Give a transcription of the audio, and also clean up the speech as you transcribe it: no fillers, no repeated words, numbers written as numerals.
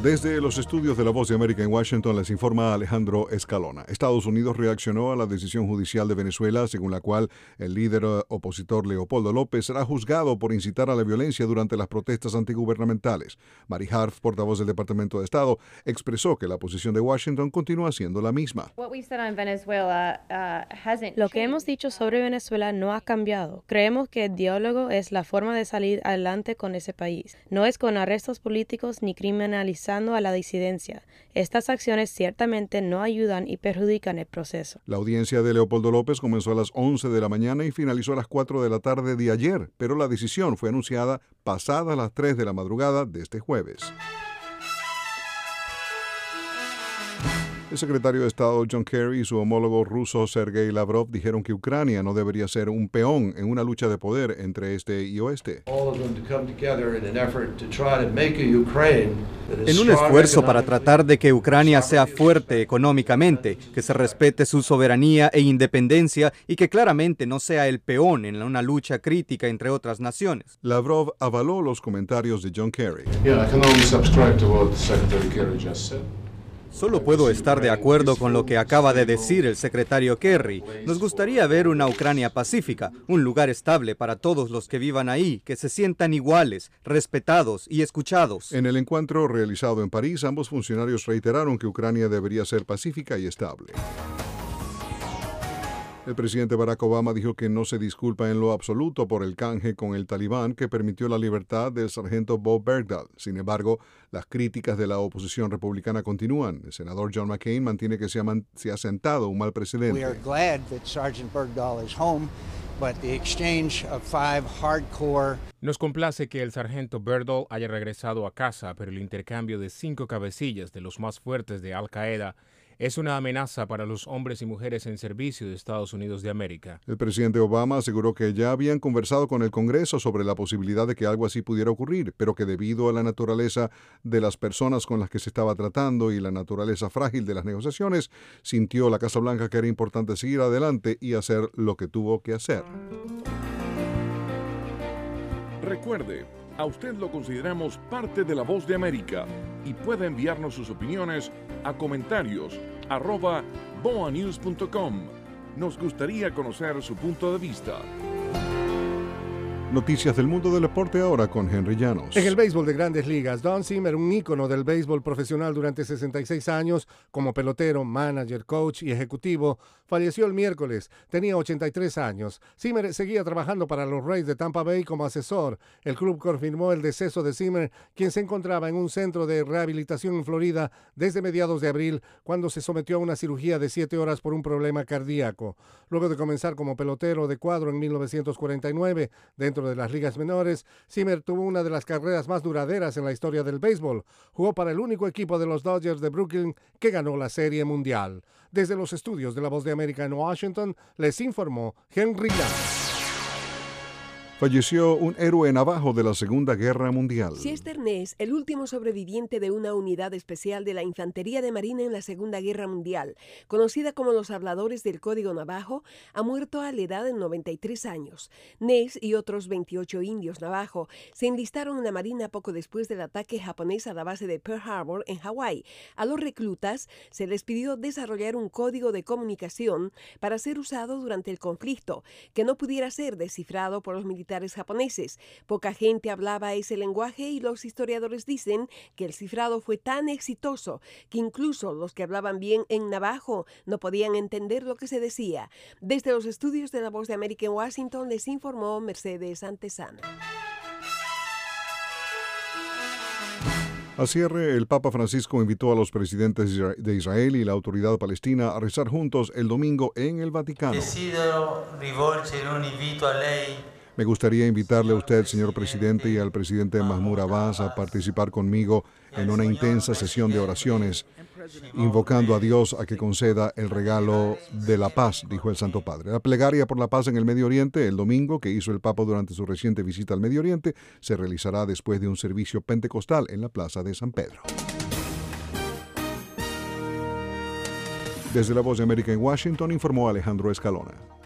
Desde los estudios de La Voz de América en Washington les informa Alejandro Escalona. Estados Unidos reaccionó a la decisión judicial de Venezuela, según la cual el líder opositor Leopoldo López será juzgado por incitar a la violencia durante las protestas antigubernamentales. Mary Harf, portavoz del Departamento de Estado, expresó que la posición de Washington continúa siendo la misma. Lo que hemos dicho sobre Venezuela no ha cambiado. Creemos que el diálogo es la forma de salir adelante con ese país. No es con arrestos políticos ni criminalizando a la disidencia. Estas acciones ciertamente no ayudan y perjudican el proceso. La audiencia de Leopoldo López comenzó a las 11 de la mañana y finalizó a las 4 de la tarde de ayer, pero la decisión fue anunciada pasadas las 3 de la madrugada de este jueves. El secretario de Estado John Kerry y su homólogo ruso Sergei Lavrov dijeron que Ucrania no debería ser un peón en una lucha de poder entre este y oeste. En un esfuerzo para tratar de que Ucrania sea fuerte económicamente, que se respete su soberanía e independencia y que claramente no sea el peón en una lucha crítica entre otras naciones. Lavrov avaló los comentarios de John Kerry. Solo puedo estar de acuerdo con lo que acaba de decir el secretario Kerry. Nos gustaría ver una Ucrania pacífica, un lugar estable para todos los que vivan ahí, que se sientan iguales, respetados y escuchados. En el encuentro realizado en París, ambos funcionarios reiteraron que Ucrania debería ser pacífica y estable. El presidente Barack Obama dijo que no se disculpa en lo absoluto por el canje con el Talibán que permitió la libertad del sargento Bob Bergdahl. Sin embargo, las críticas de la oposición republicana continúan. El senador John McCain mantiene que se ha sentado un mal precedente. Nos complace que el sargento Bergdahl haya regresado a casa, pero el intercambio de 5 cabecillas de los más fuertes de Al-Qaeda es una amenaza para los hombres y mujeres en servicio de Estados Unidos de América. El presidente Obama aseguró que ya habían conversado con el Congreso sobre la posibilidad de que algo así pudiera ocurrir, pero que debido a la naturaleza de las personas con las que se estaba tratando y la naturaleza frágil de las negociaciones, sintió la Casa Blanca que era importante seguir adelante y hacer lo que tuvo que hacer. Recuerde, a usted lo consideramos parte de La Voz de América y puede enviarnos sus opiniones a comentarios@boanews.com. Nos gustaría conocer su punto de vista. Noticias del mundo del deporte ahora con Henry Llanos. En el béisbol de Grandes Ligas, Don Zimmer, un ícono del béisbol profesional durante 66 años, como pelotero, manager, coach y ejecutivo, falleció el miércoles. Tenía 83 años. Zimmer seguía trabajando para los Rays de Tampa Bay como asesor. El club confirmó el deceso de Zimmer, quien se encontraba en un centro de rehabilitación en Florida desde mediados de abril, cuando se sometió a una cirugía de 7 horas por un problema cardíaco. Luego de comenzar como pelotero de cuadro en 1949, dentro de las ligas menores, Zimmer tuvo una de las carreras más duraderas en la historia del béisbol. Jugó para el único equipo de los Dodgers de Brooklyn que ganó la Serie Mundial. Desde los estudios de La Voz de América en Washington, les informó Henry Llanos. Falleció un héroe navajo de la Segunda Guerra Mundial. Chester Ness, el último sobreviviente de una unidad especial de la Infantería de Marina en la Segunda Guerra Mundial, conocida como los Habladores del Código Navajo, ha muerto a la edad de 93 años. Ness y otros 28 indios navajo se enlistaron en la Marina poco después del ataque japonés a la base de Pearl Harbor en Hawái. A los reclutas se les pidió desarrollar un código de comunicación para ser usado durante el conflicto, que no pudiera ser descifrado por los militares japoneses. Poca gente hablaba ese lenguaje y los historiadores dicen que el cifrado fue tan exitoso que incluso los que hablaban bien en navajo no podían entender lo que se decía. Desde los estudios de La Voz de América en Washington les informó Mercedes Antesana. Al cierre, el Papa Francisco invitó a los presidentes de Israel y la autoridad palestina a rezar juntos el domingo en el Vaticano. Desidero rivolgere un invito a lei. Me gustaría invitarle a usted, señor presidente, y al presidente Mahmoud Abbas a participar conmigo en una intensa sesión de oraciones, invocando a Dios a que conceda el regalo de la paz, dijo el Santo Padre. La plegaria por la paz en el Medio Oriente, el domingo, que hizo el Papa durante su reciente visita al Medio Oriente, se realizará después de un servicio pentecostal en la Plaza de San Pedro. Desde La Voz de América en Washington, informó Alejandro Escalona.